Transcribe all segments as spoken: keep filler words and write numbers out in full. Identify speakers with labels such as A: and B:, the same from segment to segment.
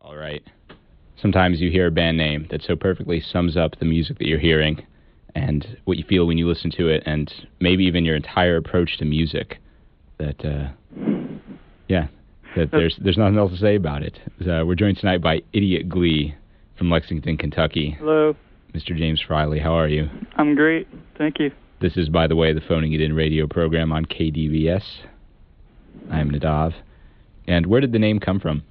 A: all right? Sometimes you hear a band name that so perfectly sums up the music that you're hearing and what you feel when you listen to it, and maybe even your entire approach to music. That, uh, yeah, that there's there's nothing else to say about it. Uh, we're joined tonight by Idiot Glee from Lexington, Kentucky.
B: Hello.
A: Mister James Friley, how are you?
B: I'm great, thank you.
A: This is, by the way, the Phoning It In radio program on K D V S. I'm Nadav. And where did the name come from?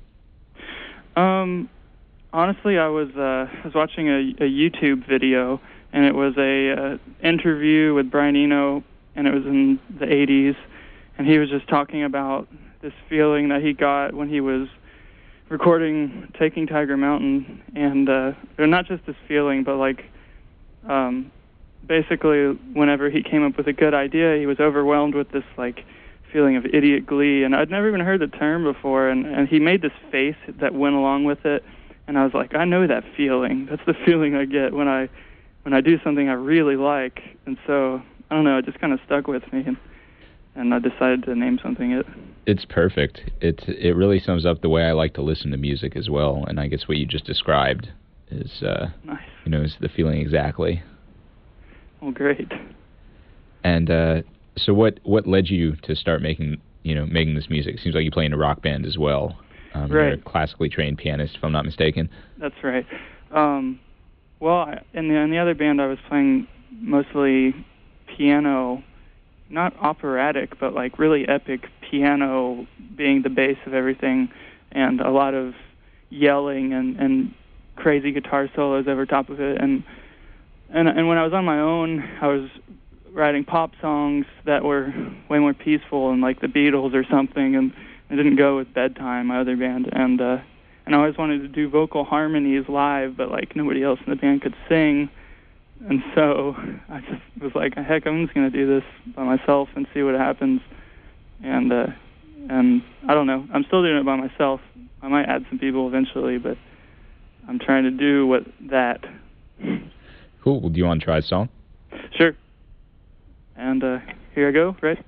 B: Um, honestly, I was uh, I was watching a, a YouTube video, and it was a uh, interview with Brian Eno, and it was in the eighties, and he was just talking about this feeling that he got when he was recording Taking Tiger Mountain, and uh, or not just this feeling, but like um, basically whenever he came up with a good idea, he was overwhelmed with this like feeling of idiot glee, and I'd never even heard the term before, and, and he made this face that went along with it, and I was like, I know that feeling. That's the feeling I get when I when I do something I really like, and so, I don't know, it just kind of stuck with me, and, and I decided to name something it.
A: It's perfect. It, it really sums up the way I like to listen to music as well, and I guess what you just described is, uh,
B: nice.
A: you know, is the feeling exactly.
B: Well, great.
A: And, uh, So what what led you to start making you know making this music? It seems like you play in a rock band as well. Um,
B: right.
A: You're a classically trained pianist, if I'm not mistaken.
B: That's right. Um, well, I, in the in the other band, I was playing mostly piano, not operatic, but like really epic piano, being the base of everything, and a lot of yelling and, and crazy guitar solos over top of it. And and and when I was on my own, I was writing pop songs that were way more peaceful and like the Beatles or something, and it didn't go with Bedtime, my other band, and uh, and I always wanted to do vocal harmonies live, but like nobody else in the band could sing, and so I just was like, heck, I'm just gonna do this by myself and see what happens, and uh, and I don't know, I'm still doing it by myself. I might add some people eventually, but I'm trying to do what that.
A: Cool. Well, do you want to try a song?
B: Sure. And uh, here I go, right?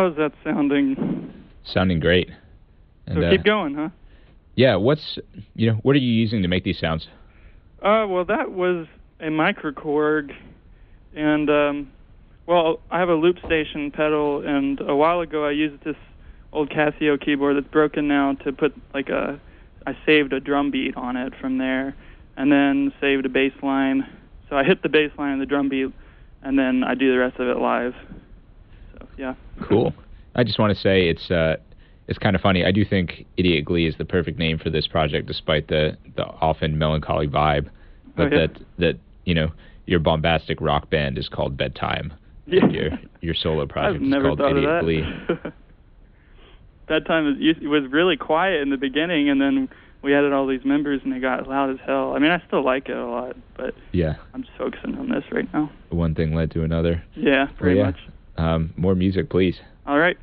B: How is that sounding?
A: Sounding great. And,
B: so
A: uh,
B: keep going, huh?
A: Yeah, what's, you know, what are you using to make these sounds?
B: Uh, well, that was a microKORG, and, um, well, I have a loop station pedal, and a while ago I used this old Casio keyboard that's broken now to put, like, a, I saved a drum beat on it from there, and then saved a bass line. So I hit the bass line and the drum beat, and then I do the rest of it live. So, yeah.
A: Cool. I just want to say it's uh, it's kind of funny. I do think Idiot Glee is the perfect name for this project, despite the, the often melancholy vibe. But
B: oh, yeah.
A: that that you know your bombastic rock band is called Bedtime.
B: Yeah.
A: And your your solo project
B: I've
A: is
B: never
A: called
B: thought
A: Idiot
B: of that.
A: Glee.
B: Bedtime was, it was really quiet in the beginning, and then we added all these members, and it got loud as hell. I mean, I still like it a lot, but
A: yeah,
B: I'm just focusing on this right now.
A: One thing led to another.
B: Yeah, pretty
A: well, yeah.
B: much.
A: Um, more music, please.
B: All right.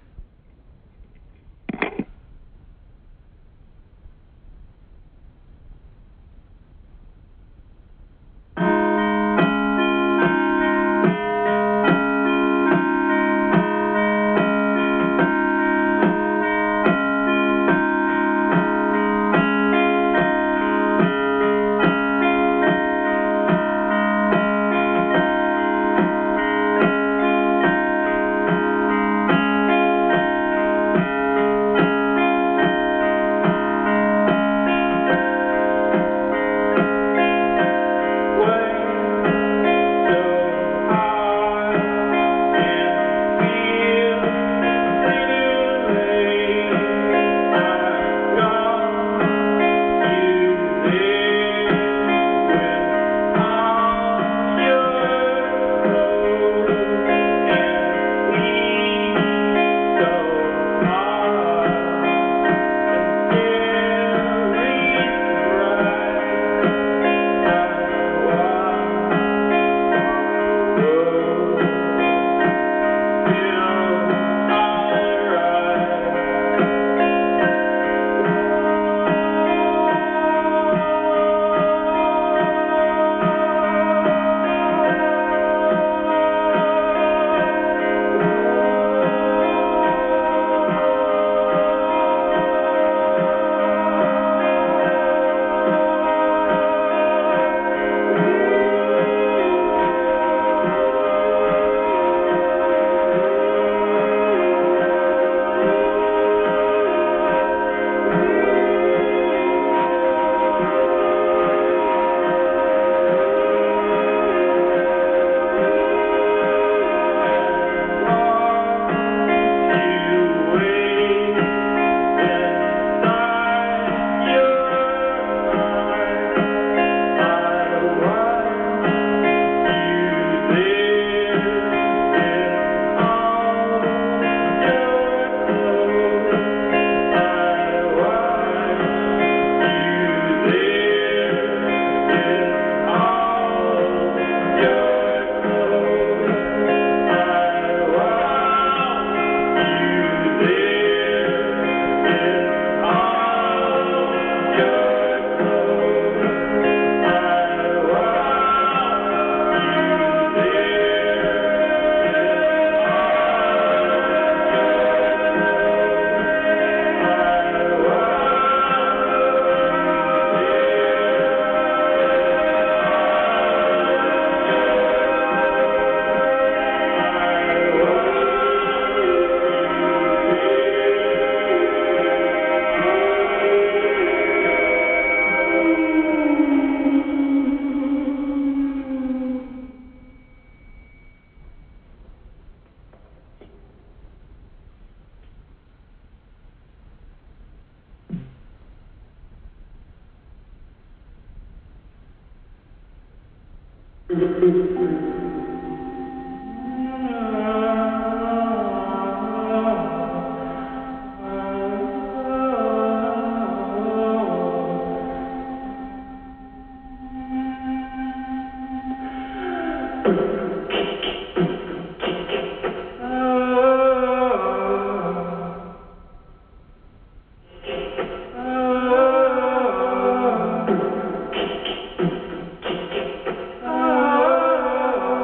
C: Oh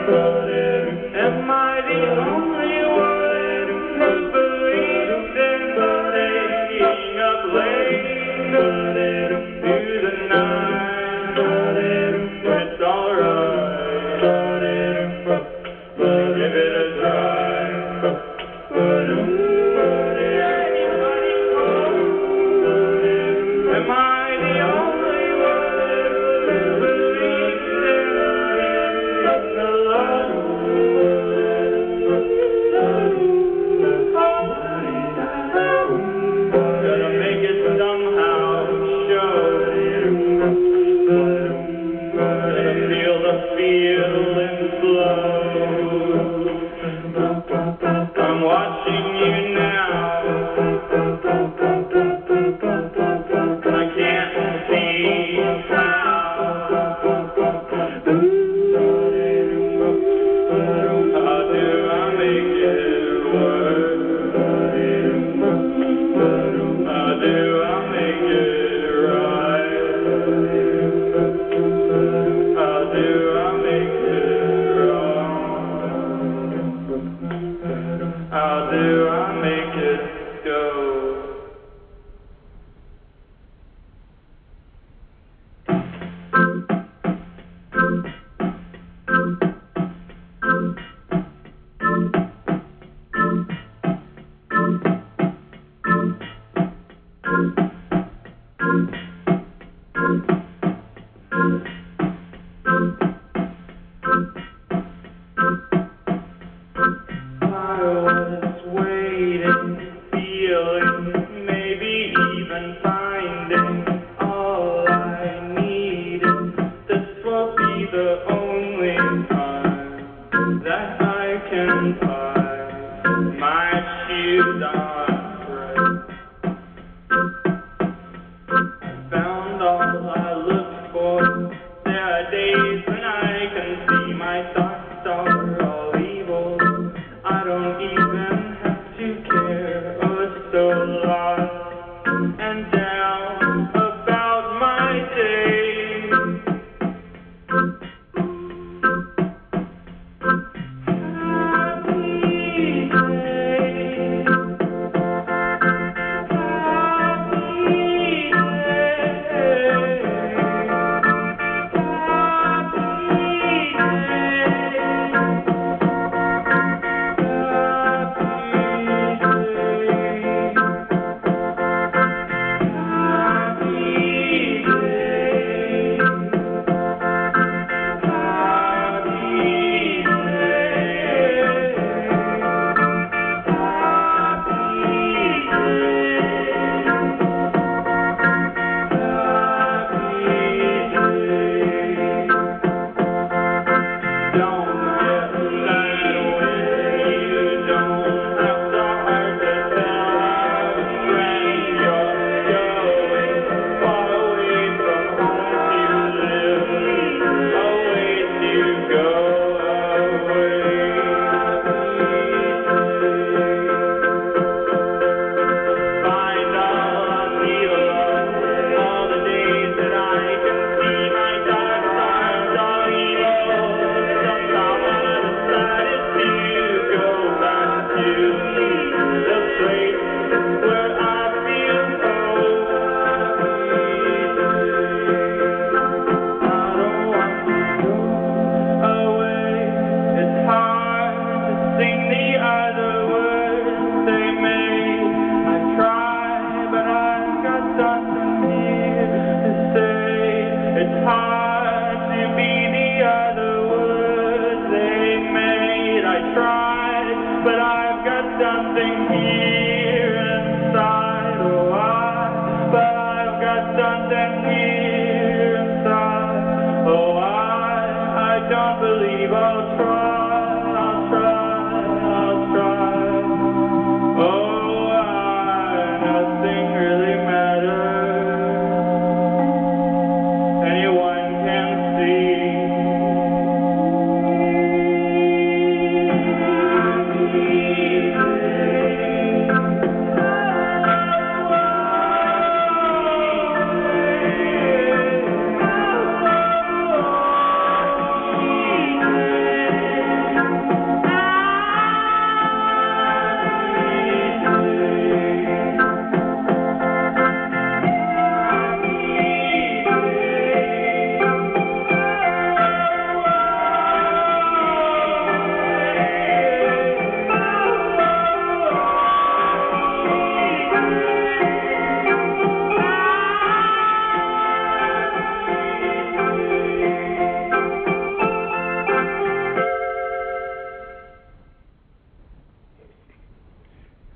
C: Am I the only one who believes in staying up late through the night? It's alright, give it a try. Anybody home? Am I the only one who believes in the love? Gotta make it somehow show. Gotta feel the feeling flow. I'm watching you now. I can't see how. How do I make it work? How do I make it right? How do I make it wrong? How do I make it go? I was waiting, feeling, maybe even finding all I needed. This will be the only time that I can find my shoes on right. Found all I looked for. There are days when I can see my thoughts are all evil. I don't even have to care. Oh, so lost and down about my day. Happy day. Happy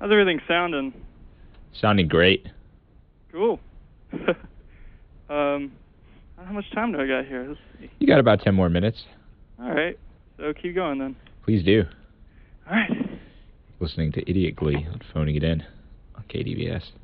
B: How's everything sounding?
A: Sounding great.
B: Cool. um, how much time do I got here? Let's see.
A: You got about ten more minutes.
B: All right. So keep going then.
A: Please do.
B: All right.
A: Listening to Idiot Glee on Phoning It In on K D V S.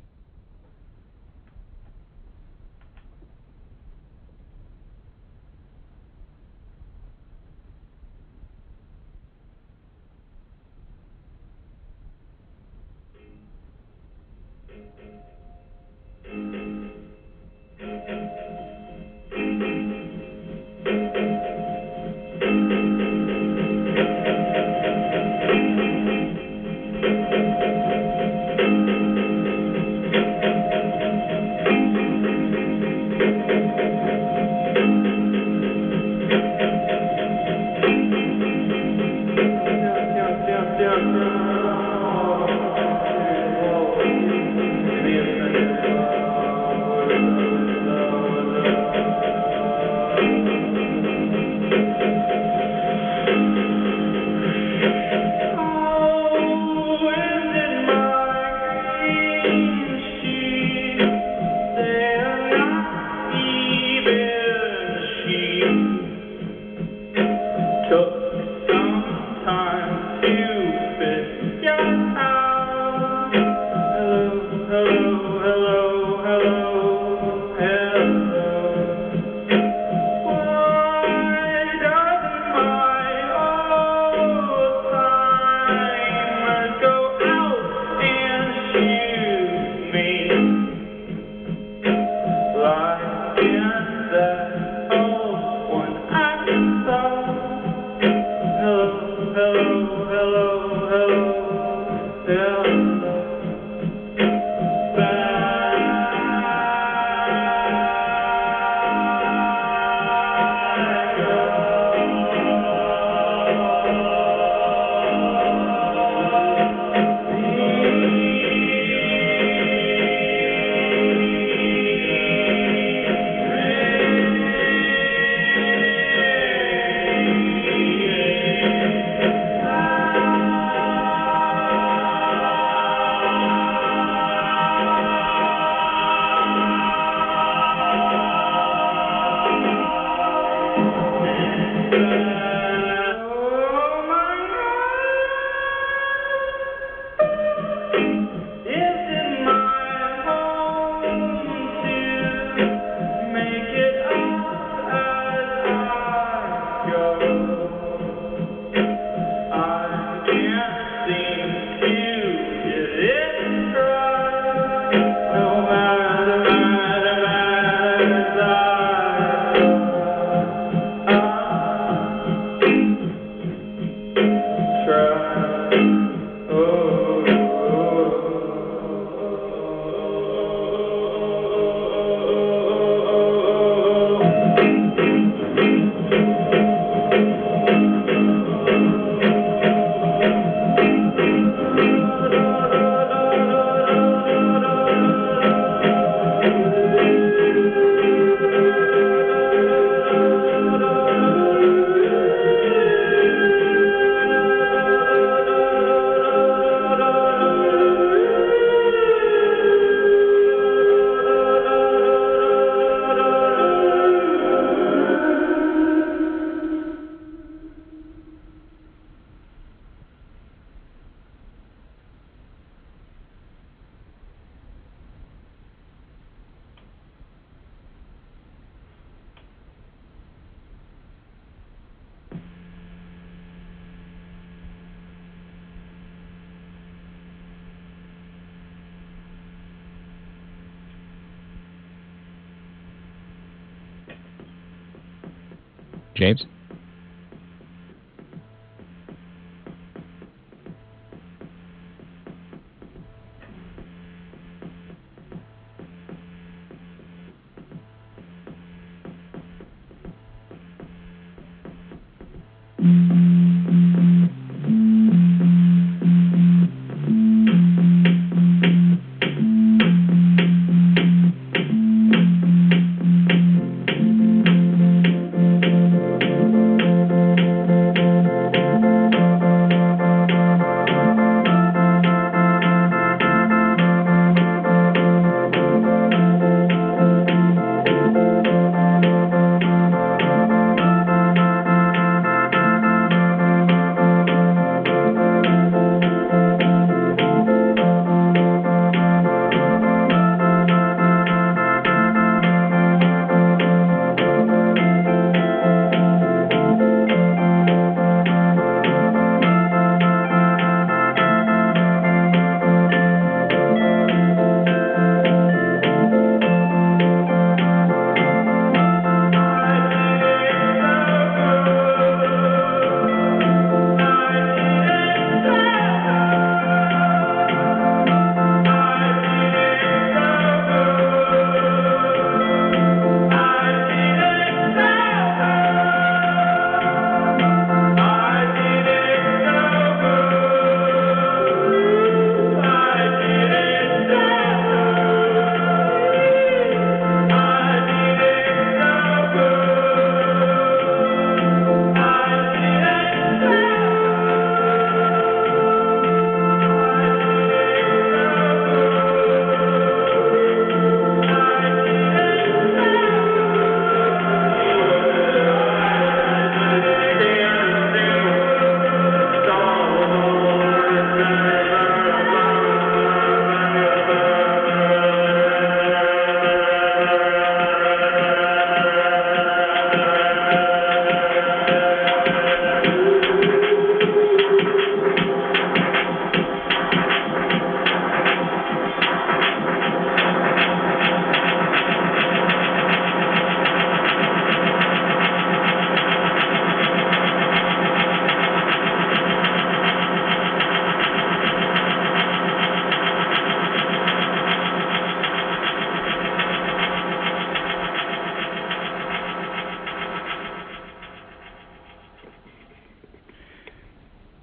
A: James?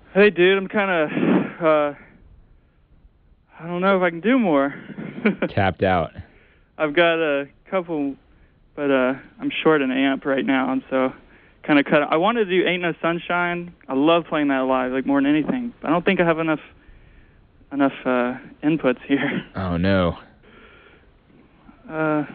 B: Hey, dude, I'm kind of, uh, I don't know if I can do more.
A: Tapped out.
B: I've got a couple, but uh, I'm short an amp right now, and so kind of cut. I wanted to do Ain't No Sunshine. I love playing that live, like more than anything. But I don't think I have enough enough uh, inputs here.
A: Oh no.
B: Uh,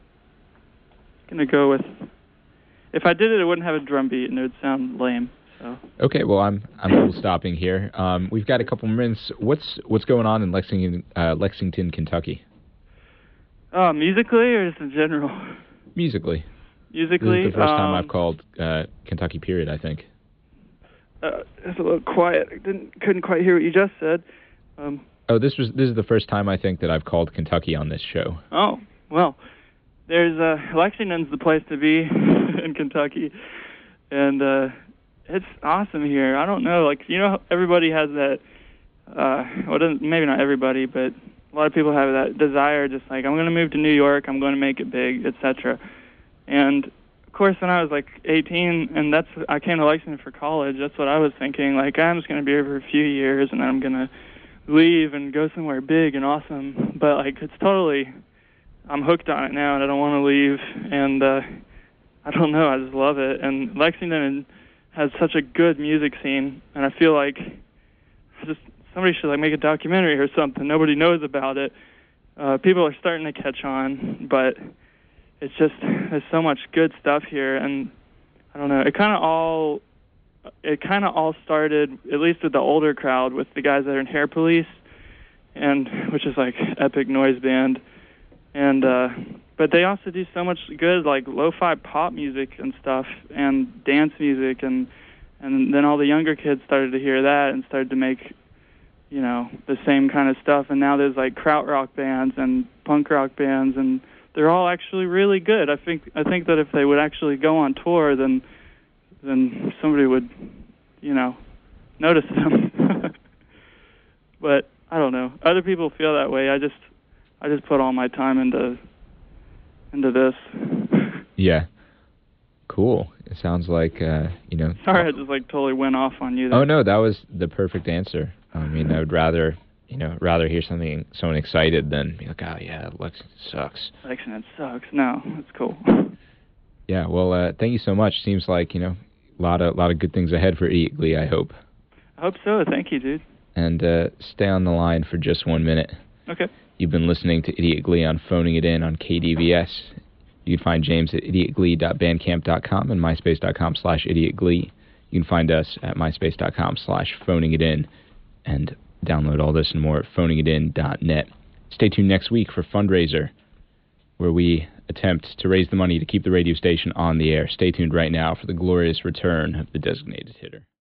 B: gonna go with. If I did it, it wouldn't have a drum beat, and it would sound lame. So.
A: Okay, well, I'm I'm cool stopping here. Um, we've got a couple minutes. What's what's going on in Lexington, uh, Lexington, Kentucky?
B: Oh, musically or just in general?
A: Musically.
B: Musically.
A: This is the first
B: um,
A: time I've called uh, Kentucky. Period. I think.
B: Uh, it's a little quiet. I didn't couldn't quite hear what you just said. Um,
A: oh, this was this is the first time I think that I've called Kentucky on this show.
B: Oh well, there's uh, Lexington's the place to be in Kentucky, and. Uh, It's awesome here. I don't know, like, you know, everybody has that, uh, well, maybe not everybody, but a lot of people have that desire, just like, I'm going to move to New York, I'm going to make it big, et cetera. And, of course, when I was, like, eighteen, and that's, I came to Lexington for college, that's what I was thinking, like, I'm just going to be here for a few years, and then I'm going to leave and go somewhere big and awesome. But, like, it's totally, I'm hooked on it now, and I don't want to leave, and, uh, I don't know, I just love it. And Lexington has such a good music scene, and I feel like just somebody should like make a documentary or something. Nobody knows about it. Uh, people are starting to catch on, but it's just there's so much good stuff here, and I don't know. It kind of all it kind of all started, at least with the older crowd, with the guys that are in Hair Police, and which is like epic noise band, and. uh But they also do so much good, like, lo-fi pop music and stuff, and dance music, and and then all the younger kids started to hear that and started to make, you know, the same kind of stuff. And now there's, like, krautrock bands and punk rock bands, and they're all actually really good. I think I think that if they would actually go on tour, then then somebody would, you know, notice them. But I don't know. Other people feel that way. I just I just put all my time into. into this.
A: Yeah. Cool. It sounds like, uh, you know...
B: Sorry, I just, like, totally went off on you there.
A: Oh, no, that was the perfect answer. I mean, I would rather, you know, rather hear something, someone excited than be like, oh, yeah, Lexington sucks.
B: Lexington sucks. No, it's cool.
A: Yeah, well, uh, thank you so much. Seems like, you know, a lot of, lot of good things ahead for Idiot Glee, I hope.
B: I hope so. Thank you, dude.
A: And uh, stay on the line for just one minute.
B: Okay.
A: You've been listening to Idiot Glee on Phoning It In on K D V S. You can find James at idiot glee dot bandcamp dot com and myspace dot com slash idiot glee. You can find us at myspace dot com slash phoning it in and download all this and more at phoning it in dot net. Stay tuned next week for Fundraiser, where we attempt to raise the money to keep the radio station on the air. Stay tuned right now for the glorious return of the Designated Hitter.